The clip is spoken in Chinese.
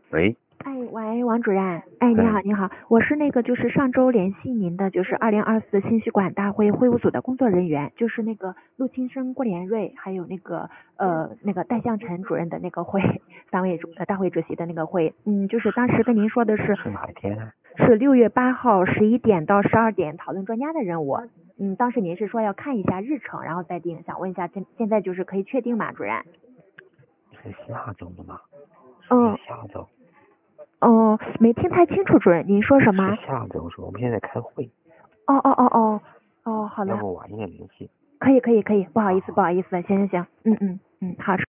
喂， 哎，喂，王主任，哎，你好，你好，我是那个就是上周联系您的，就是2024心血管大会会务组的工作人员，就是那个陆清生、郭连瑞，还有那个戴向晨主任的那个会，大会主席的那个会，就是当时跟您说的是哪一天啊？ 是6月8号11点到12点讨论专家的任务，当时您是说要看一下日程，然后再定，想问一下现在就是可以确定吗，主任？ 是下周的吗？ 嗯， 是下周。 哦，没听太清楚，主任，您说什么？ 是下周是吧？我们现在开会。 好的， 要不晚一点联系。 可以，不好意思， 好行，好。